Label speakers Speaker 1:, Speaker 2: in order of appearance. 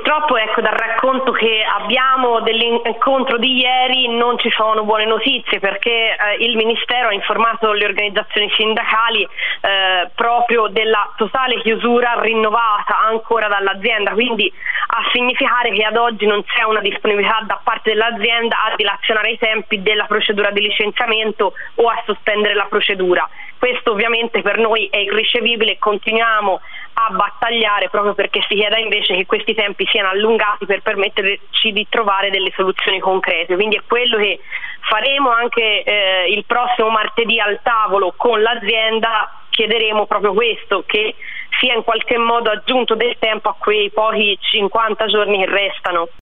Speaker 1: Purtroppo, ecco, dal racconto che abbiamo dell'incontro di ieri non ci sono buone notizie, perché il Ministero ha informato le organizzazioni sindacali proprio della totale chiusura rinnovata ancora dall'azienda, quindi a significare che ad oggi non c'è una disponibilità da parte dell'azienda a dilazionare i tempi della procedura di licenziamento o a sospendere la procedura. Questo ovviamente per noi è irricevibile e continuiamo a battagliare proprio perché si chieda invece che questi tempi siano allungati per permetterci di trovare delle soluzioni concrete. Quindi è quello che faremo anche il prossimo martedì al tavolo con l'azienda. Chiederemo proprio questo, che sia in qualche modo aggiunto del tempo a quei pochi 50 giorni che restano.